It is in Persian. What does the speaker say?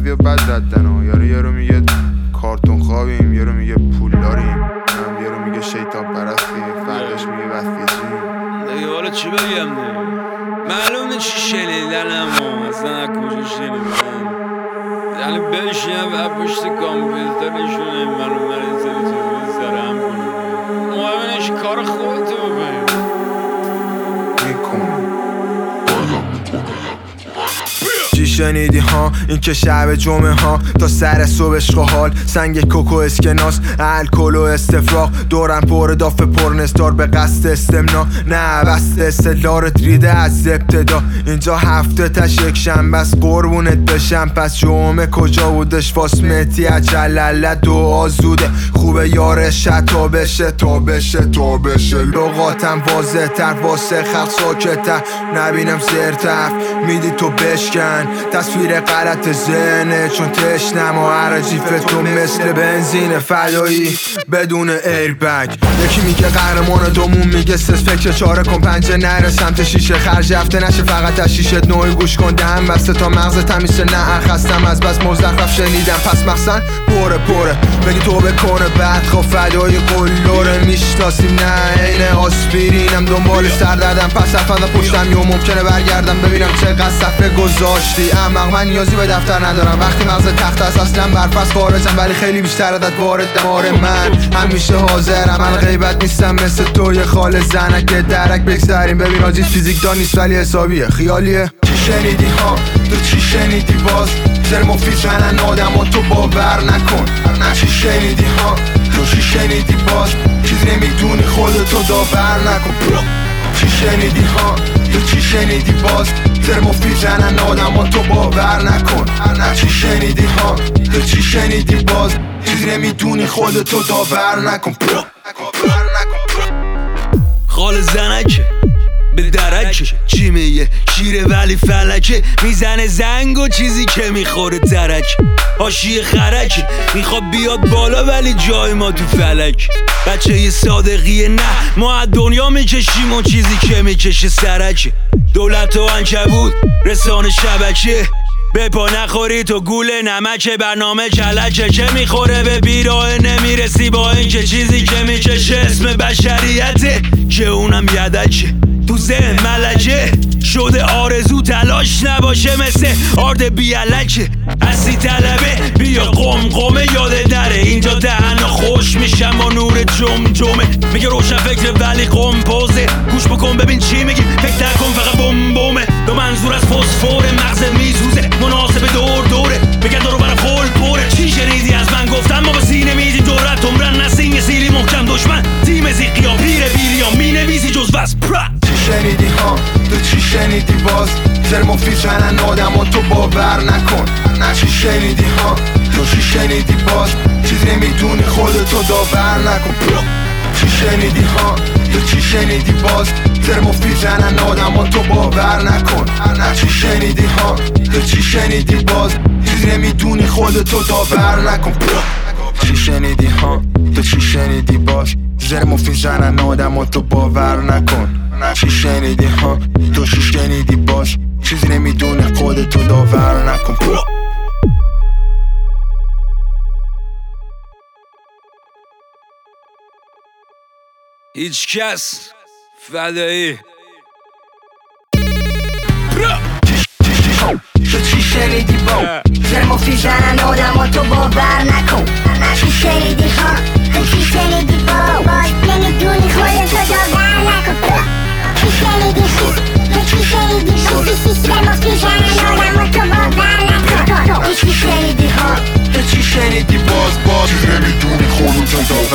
قوی و بد ردن ها. یارو میگه کارتون خوابیم، یارو میگه پول داریم، یارو میگه شیطان پرستی، فرداش میگه وفیجیم. دیگه حالا چی بگم دیگه؟ معلومه چی شنیدنم و اصلا از کجا شنیدن. یعنی بشینم و پشت کامپیوترشونه معلوم این سری چیزی سر هم کنم. مهمنش کار خودتو بکنیم میکنم. چی شنیدی ها؟ این که شب جمعه ها تا سر صبحش حال سنگ کوکو اسکناس الکل و استفراغ دورم پر دافه پرنستار به قصد استمنا نه بست استدلارت ریده از ابتدا. اینجا هفته تش یک شنبه است قربونت بشم. پس جمعه کجا بودش فاسمتی اجلله دعا زوده خوبه یارش تا بشه تا بشه تا بشه. لغاتم واضح تر واسه خلق ساکتر نبینم زرتف میدی تو بشکن تصویر غلط ذهنه چون تشنم و عرجیف تو مثل بنزین فدایی بدون ایربگ. یکی میگه قهرمان دومون میگه سس فکر چاره کن پنجه نره سمت شیشه خرج هفته نشه فقط از شیشه نوعی گوش کن دهم بسته تا مغز تمیشه نه خستم از بس مزخرف شنیدم پس مخصن پره بگی تو بکنه بعد خب فدای قلوره میشناسیم نه اینه آسپرینم دنبال سردردم پس افنده پشتم یا ممکنه برگردم ببینم چقدر صفحه گذاشتی. اما من نیازی به دفتر ندارم وقتی مغز تخت است اصلا برفست خارجم ولی خیلی بیشتر عدد وارد دمار من همیشه حاضرم من غیبت نیستم مثل توی خال زنک درک بگذاریم ببین آجی فیزیک دان نیست ولی حسابیه خیالیه. چی شنیدی ها؟ تو چی شنیدی باز؟ سر مفید زنن آدم و تو باور نکن. چی شنیدی ها؟ تو چی شنیدی باز؟ چیز نمیدونی خودتو داور نکن. چی شنیدی ها؟ تو چی شنیدی باز؟ سر مفید زنن آدم و تو باور نکن. چی شنیدی ها؟ تو چی شنیدی باز؟ چیز نمیدونی خودتو داور نکن. خال زنکه به درکه چی میگه شیره ولی فلکه میزنه زنگ و چیزی که میخوره ترک حاشیه خرکه میخواد بیاد بالا ولی جای ما تو فلک. بچه یه صادقیه نه ما از دنیا میکشیم و چیزی که میکشه سرکه. دولت و عنکبوت رسانه شبکه به پا نخوری تو گوله نمکه برنامه کلکه که میخوره به بیراه نمیرسی با این که چیزی که میکشه اسم بشریته که اونم یدکه تو ذهن ملکه شده آرزو تلاش نباشه مثل آرد بیالکه اصلی طلبه بیا قمقمه یاده دره اینجا دهنا خوش میشم با نور جمجمه میگه روشن فکر ولی قمپوزه گوش بکن ببین چی میگی فکر نکن فقط بمبومه دو منظور از فسفور مغز میسوزه مناسب دوره بگن دارو برا خول پره. چی شنیدی از من گفتم ما به سینه میدی دورت عمرن نسین سیلی محکم دشمن تیم زیقی ها پیر بیریا مینویسی جز بس چی شنیدی ها؟ تو چی شنیدی باز؟ سر مفید زنن آدم و تو باور نکن. چی شنیدی ها؟ تو چی شنیدی باز؟ چیز نمیدونی خودتو داور نکن. چی شنیدی ها؟ تو چی شنیدی باز؟ سر مفید زنن آدم و تو باور نکن. چی شنیدی ها؟ تو چی شنیدی باز؟ چیز نمیدونی خودتو داور نکن. چی شنیدی ها؟ تو چی شنیدی باز؟ زر مفید زنن آدم و تو باور نکن. چی شنیدی ها؟ تو چی شنیدی باز؟ چیزی نمیدونه خودتو داور نکن. هیچ کس فدایی. تو چی شنیدی با؟ زر مفید زنن آدم و تو باور نکن. چی شنیدی ها؟ تو چی شنیدی با؟ نمیدونی خودتو داور نکن. چی شنیدی تو چی شنیدی زر مفید زنن آدم و تو باور نکن. چی شنیدی ها؟ تو چی شنیدی باز چیز نمیدونی خودتو داور